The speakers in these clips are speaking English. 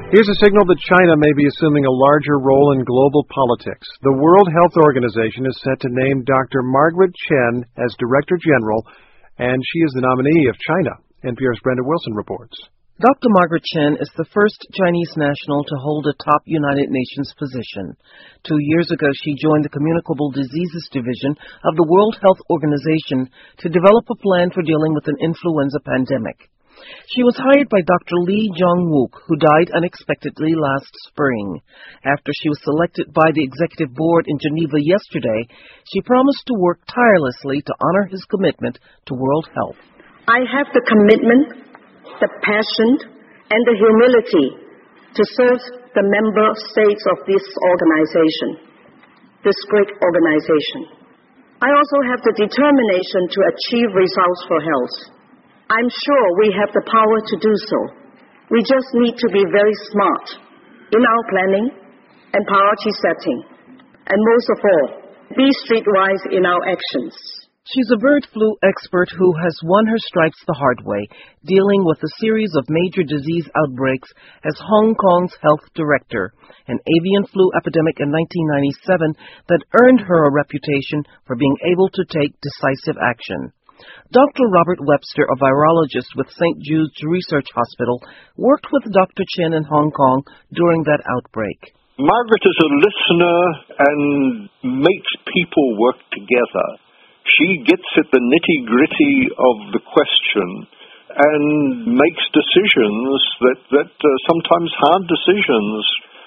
Here's a signal that China may be assuming a larger role in global politics. The World Health Organization is set to name Dr. Margaret Chan as Director General, and she is the nominee of China. NPR's Brenda Wilson reports. Dr. Margaret Chan is the first Chinese national to hold a top United Nations position. 2 years ago, she joined the Communicable Diseases Division of the World Health Organization to develop a plan for dealing with an influenza pandemic. She was hired by Dr. Lee Jong-wook, who died unexpectedly last spring. After she was selected by the Executive Board in Geneva yesterday, she promised to work tirelessly to honor his commitment to world health. I have the commitment, the passion, and the humility to serve the member states of this organization, this great organization. I also have the determination to achieve results for health. I'm sure we have the power to do so. We just need to be very smart in our planning and priority setting. And most of all, be streetwise in our actions. She's a bird flu expert who has won her stripes the hard way, dealing with a series of major disease outbreaks as Hong Kong's health director, an avian flu epidemic in 1997 that earned her a reputation for being able to take decisive action. Dr. Robert Webster, a virologist with St. Jude's Research Hospital, worked with Dr. Chan in Hong Kong during that outbreak. Margaret is a listener and makes people work together. She gets at the nitty-gritty of the question and makes decisions that sometimes hard decisions,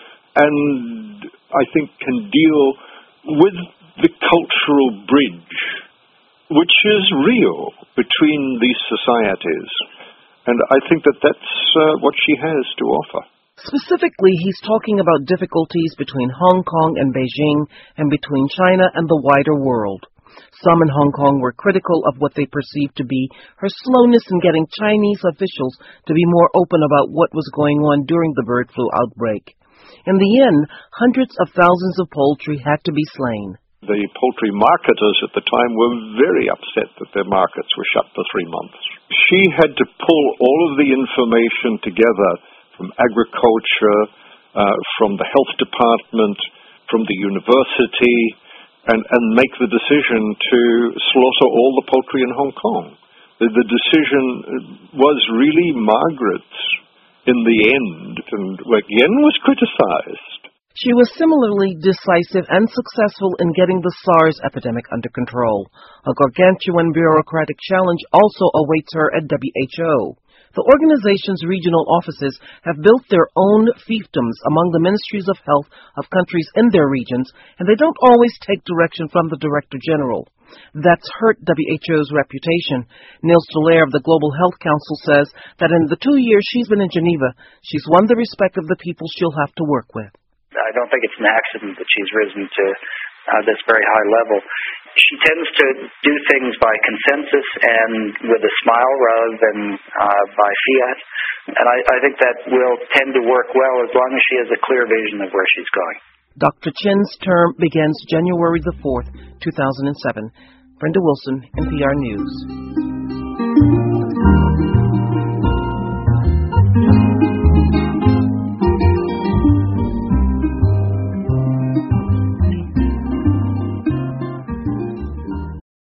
and I think can deal with the cultural bridge which is real between these societies. And I think that's what she has to offer. Specifically, he's talking about difficulties between Hong Kong and Beijing and between China and the wider world. Some in Hong Kong were critical of what they perceived to be her slowness in getting Chinese officials to be more open about what was going on during the bird flu outbreak. In the end, hundreds of thousands of poultry had to be slain. The poultry marketers at the time were very upset that their markets were shut for 3 months. She had to pull all of the information together from agriculture, from the health department, from the university, and make the decision to slaughter all the poultry in Hong Kong. The decision was really Margaret's in the end, and again was criticized. She was similarly decisive and successful in getting the SARS epidemic under control. A gargantuan bureaucratic challenge also awaits her at WHO. The organization's regional offices have built their own fiefdoms among the ministries of health of countries in their regions, and they don't always take direction from the Director General. That's hurt WHO's reputation. Nils Dallaire of the Global Health Council says that in the 2 years she's been in Geneva, she's won the respect of the people she'll have to work with. I don't think it's an accident that she's risen to this very high level. She tends to do things by consensus and with a smile rather than by fiat. And I think that will tend to work well as long as she has a clear vision of where she's going. Dr. Chin's term begins January the 4th, 2007. Brenda Wilson, NPR News.